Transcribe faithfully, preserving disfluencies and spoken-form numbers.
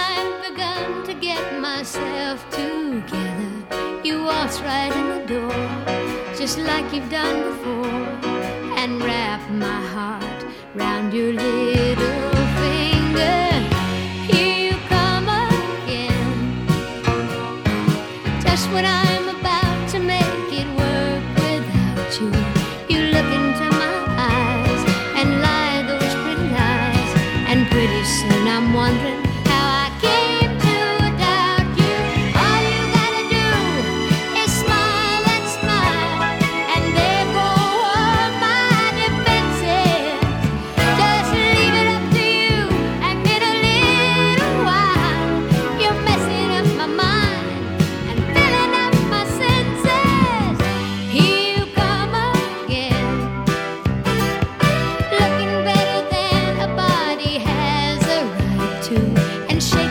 I've begun to get myself together, you waltz right in the door, just like you've done before, and wrap my heart round your little finger. Here you come again, just when I'm about to make it work without you. You look into my eyes and lie those pretty lies, and pretty soon I'm wondering how I came to doubt you. All you gotta do is smile and smile, and there go all my defenses. Just leave it up to you, and in a little while you're messing up my mind and filling up my senses. Here you come again, looking better than a body has a right to, and shaking